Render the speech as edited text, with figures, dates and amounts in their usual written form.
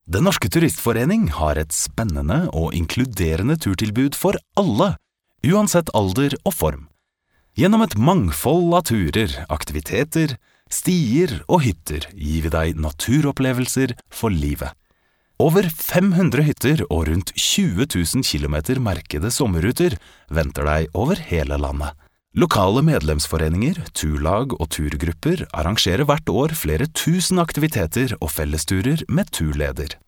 Den Norske Turistforening har et spennende og inkluderende turtilbud for alle, uansett alder og form. Gjennom et mangfold av turer, aktiviteter, stier og hytter gir vi deg naturopplevelser for livet. Over 500 hytter og rundt 20 000 kilometer merkede sommerruter venter deg over hele landet. Lokale medlemsforeninger, turlag og turgrupper arrangerer hvert år flere tusen aktiviteter og fellesturer med turleder.